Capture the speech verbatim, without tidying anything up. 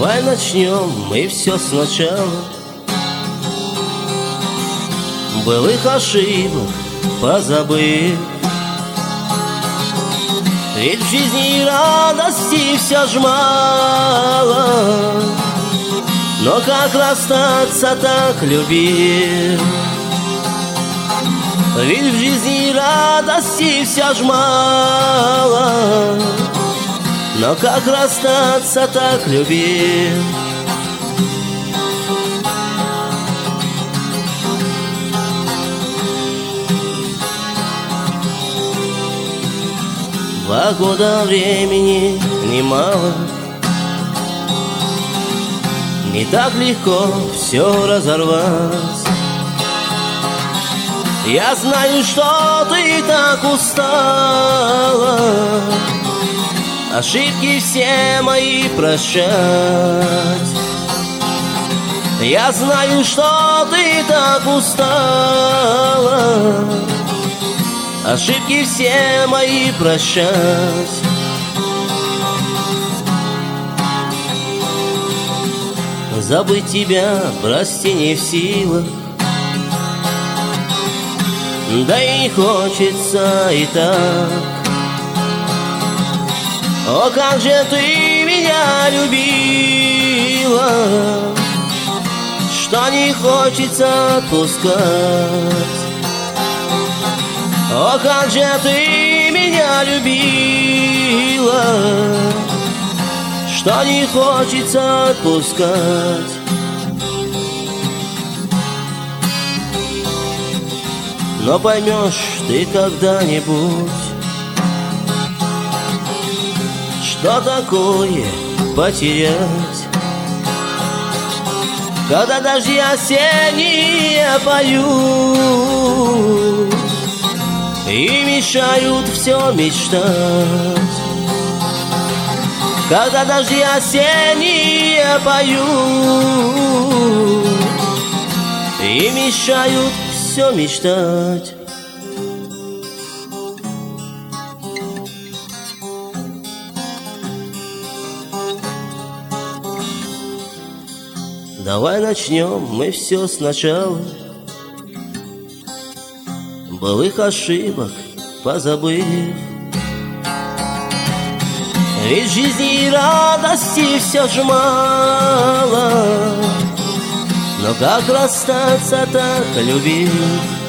Давай начнем мы все сначала, былых ошибок позабыв. Ведь в жизни радости все ж мало, но как расстаться так любив? Ведь в жизни радости все ж мало, но как расстаться так любив? Два года времени немало, не так легко все разорвать. Я знаю, что ты так устала ошибки все мои прощать. Я знаю, что ты так устала ошибки все мои прощать. Забыть тебя, прости, не в силах, да и не хочется и так. О, как же ты меня любила, что не хочется отпускать. О, как же ты меня любила, что не хочется отпускать. Но поймешь ты когда-нибудь, что такое потерять, когда дожди осенние поют и мешают все мечтать. Когда дожди осенние поют и мешают все мечтать. Давай начнем мы все сначала, былых ошибок позабыв. Ведь в жизни радости все ж мало, но как расстаться так любив?